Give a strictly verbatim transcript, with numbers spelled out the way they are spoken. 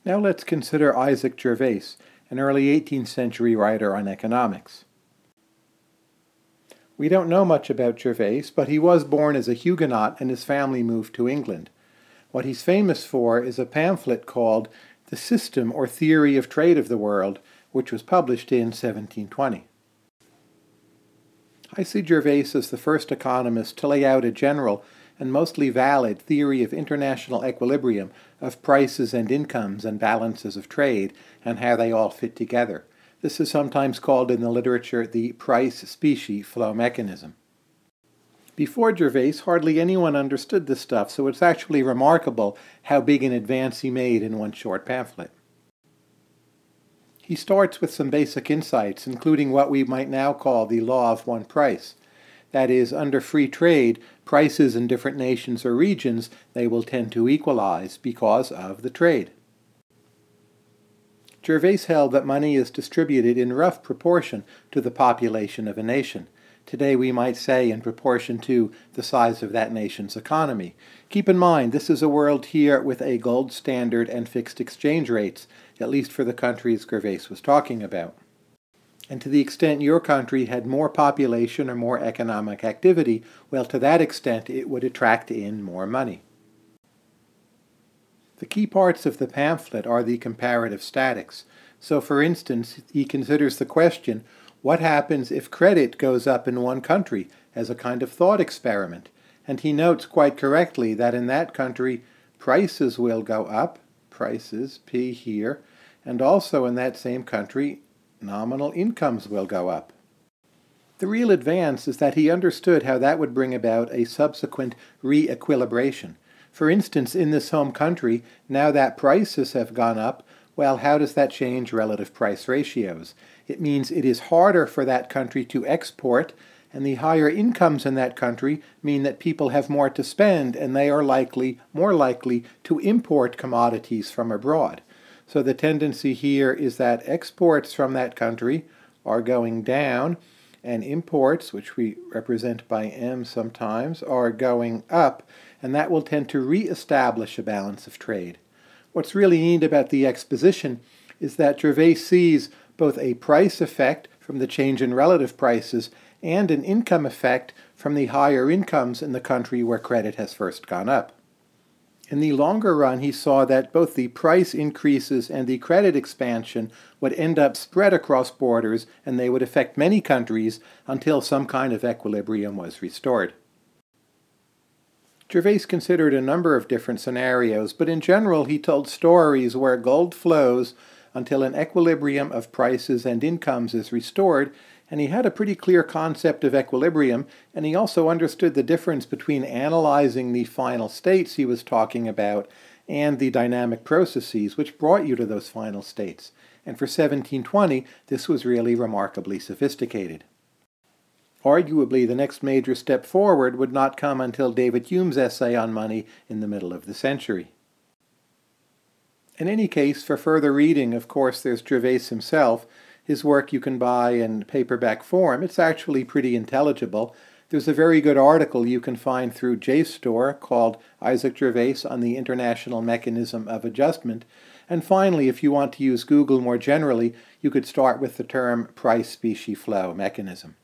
Now let's consider Isaac Gervais, an early eighteenth century writer on economics. We don't know much about Gervais, but he was born as a Huguenot and his family moved to England. What he's famous for is a pamphlet called The System or Theory of Trade of the World, which was published in seventeen twenty. I see Gervais as the first economist to lay out a general and mostly valid theory of international equilibrium of prices and incomes and balances of trade and how they all fit together. This is sometimes called in the literature the price-specie flow mechanism. Before Gervais, hardly anyone understood this stuff, so it's actually remarkable how big an advance he made in one short pamphlet. He starts with some basic insights, including what we might now call the law of one price. That is, under free trade, prices in different nations or regions, they will tend to equalize because of the trade. Gervais held that money is distributed in rough proportion to the population of a nation. Today we might say in proportion to the size of that nation's economy. Keep in mind, this is a world here with a gold standard and fixed exchange rates, at least for the countries Gervais was talking about. And to the extent your country had more population or more economic activity, well, to that extent it would attract in more money. The key parts of the pamphlet are the comparative statics. So, for instance, he considers the question, what happens if credit goes up in one country, as a kind of thought experiment? And he notes quite correctly that in that country, prices will go up, prices, P here, and also in that same country, nominal incomes will go up. The real advance is that he understood how that would bring about a subsequent re-equilibration. For instance, in this home country, now that prices have gone up, well, how does that change relative price ratios? It means it is harder for that country to export, and the higher incomes in that country mean that people have more to spend, and they are likely, more likely, to import commodities from abroad. So the tendency here is that exports from that country are going down, and imports, which we represent by M sometimes, are going up, and that will tend to re-establish a balance of trade. What's really neat about the exposition is that Gervais sees both a price effect from the change in relative prices and an income effect from the higher incomes in the country where credit has first gone up. In the longer run, he saw that both the price increases and the credit expansion would end up spread across borders, and they would affect many countries until some kind of equilibrium was restored. Gervais considered a number of different scenarios, but in general he told stories where gold flows until an equilibrium of prices and incomes is restored, and he had a pretty clear concept of equilibrium, and he also understood the difference between analyzing the final states he was talking about and the dynamic processes which brought you to those final states. And for seventeen twenty, this was really remarkably sophisticated. Arguably, the next major step forward would not come until David Hume's essay on money in the middle of the century. In any case, for further reading, of course, there's Gervais himself. His work you can buy in paperback form. It's actually pretty intelligible. There's a very good article you can find through JSTOR called Isaac Gervais on the International Mechanism of Adjustment. And finally, if you want to use Google more generally, you could start with the term price-specie flow mechanism.